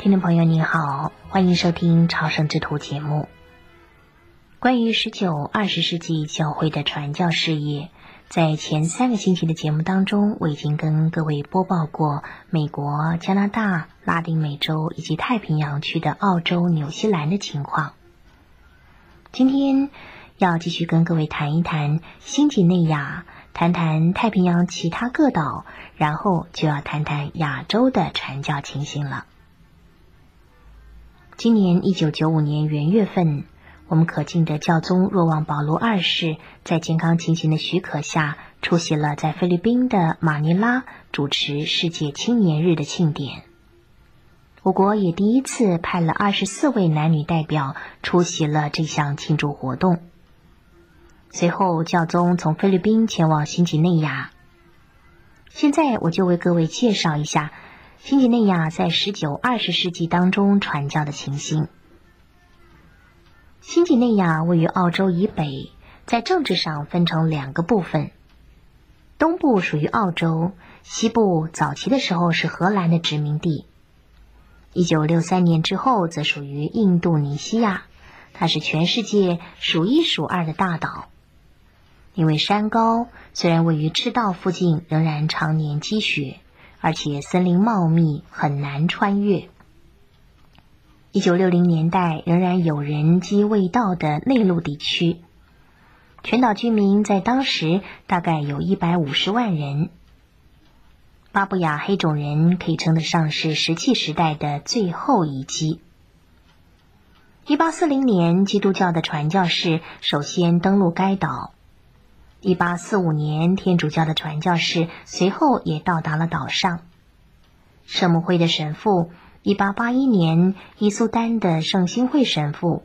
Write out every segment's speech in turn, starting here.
听众朋友您好，欢迎收听朝圣之途节目。关于19、20世纪教会的传教事业，在前3个星期的节目当中，我已经跟各位播报过美国、加拿大、拉丁美洲以及太平洋区的澳洲、纽西兰的情况。今天要继续跟各位谈一谈新几内亚，谈谈太平洋其他各岛，然后就要谈谈亚洲的传教情形了。今年1995年元月份，我们可敬的教宗若望保禄2世在健康情形的许可下，出席了在菲律宾的马尼拉主持世界青年日的庆典。我国也第一次派了24位男女代表出席了这项庆祝活动。随后教宗从菲律宾前往新几内亚。现在我就为各位介绍一下新几内亚在19、20世纪当中传教的情形。新几内亚位于澳洲以北，在政治上分成2个部分。东部属于澳洲，西部早期的时候是荷兰的殖民地。1963年之后则属于印度尼西亚，它是全世界数1数2的大岛。因为山高，虽然位于赤道附近，仍然常年积雪，而且森林茂密，很难穿越。1960年代仍然有人迹未到的内陆地区，全岛居民在当时大概有150万人。巴布亚黑种人可以称得上是石器时代的最后遗迹。1840年，基督教的传教士首先登陆该岛。1845年，天主教的传教士随后也到达了岛上。圣母会的神父，1881年伊苏丹的圣心会神父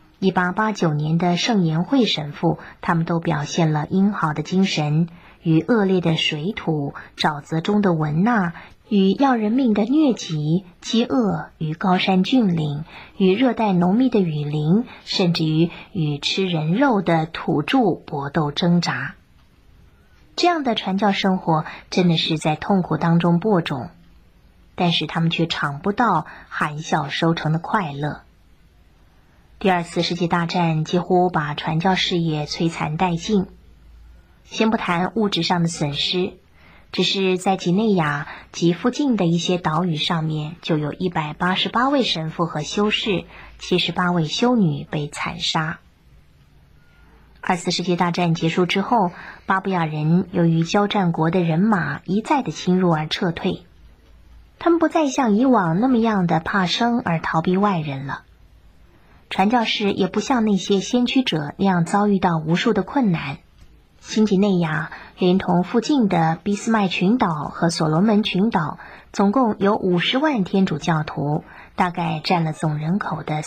，1889年的圣言会神父，他们都表现了英豪的精神，与恶劣的水土、沼泽中的蚊呐，与要人命的疟疾、饥饿，与高山峻岭，与热带浓密的雨林，甚至于与吃人肉的土著搏斗挣扎。这样的传教生活真的是在痛苦当中播种，但是他们却尝不到含笑收成的快乐。第2次世界大战几乎把传教事业摧残殆尽。先不谈物质上的损失，只是在几内亚及附近的一些岛屿上面，就有188位神父和修士，78位修女被惨杀。2次世界大战结束之后，巴布亚人由于交战国的人马一再的侵入而撤退，他们不再像以往那么样的怕生而逃避外人了。传教士也不像那些先驱者那样遭遇到无数的困难。新几内亚连同附近的俾斯麦群岛和所罗门群岛，总共有50万天主教徒，大概占了总人口的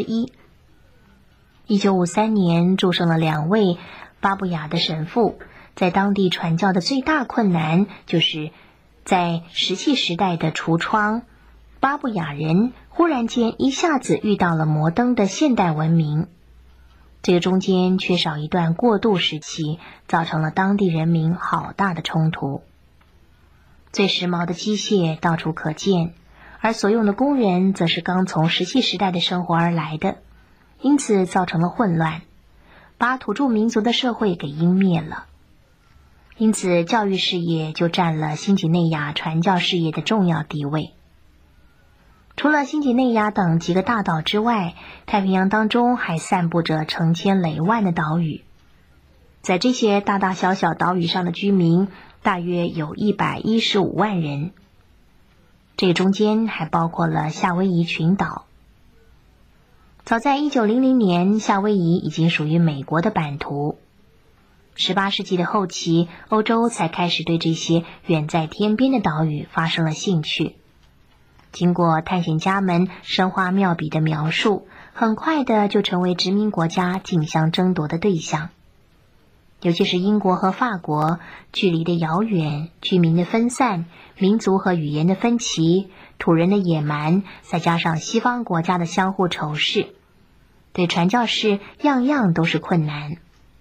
1/4。1953年祝圣了2位巴布亚的神父，在当地传教的最大困难就是在石器时代的橱窗，巴布亚人忽然间一下子遇到了摩登的现代文明。这个中间缺少一段过渡时期，造成了当地人民好大的冲突。最时髦的机械到处可见，而所用的工人则是刚从石器时代的生活而来的，因此造成了混乱，把土著民族的社会给湮灭了。因此教育事业就占了新几内亚传教事业的重要地位。除了新几内亚等几个大岛之外，太平洋当中还散布着成千累万的岛屿。在这些大大小小岛屿上的居民大约有115万人，这中间还包括了夏威夷群岛。早在1900年，夏威夷已经属于美国的版图。18世纪的后期，欧洲才开始对这些远在天边的岛屿发生了兴趣。经过探险家们深花妙笔的描述，很快的就成为殖民国家竞相争夺的对象。尤其是英国和法国，距离的遥远，居民的分散，民族和语言的分歧，土人的野蛮，再加上西方国家的相互仇视，对传教士样样都是困难。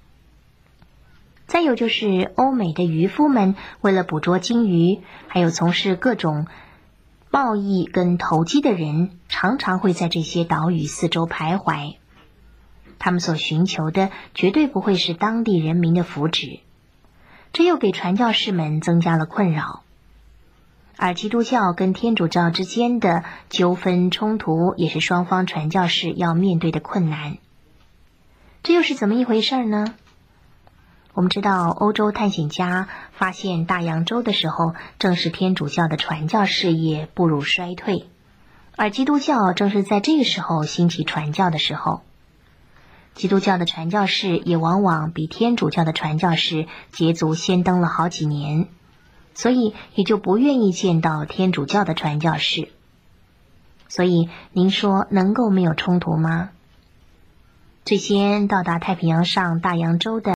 再有就是欧美的渔夫们为了捕捉鲸鱼，还有从事各种贸易跟投机的人常常会在这些岛屿四周徘徊，他们所寻求的绝对不会是当地人民的福祉，这又给传教士们增加了困扰。而基督教跟天主教之间的纠纷冲突，也是双方传教士要面对的困难。这又是怎么一回事呢？我们知道，欧洲探险家发现大洋洲的时候，正是天主教的传教事业步入衰退，而基督教正是在这个时候兴起传教的时候。基督教的传教士也往往比天主教的传教士捷足先登了好几年，所以也就不愿意见到天主教的传教士。所以您说能够没有冲突吗？最先到达太平洋上大洋洲的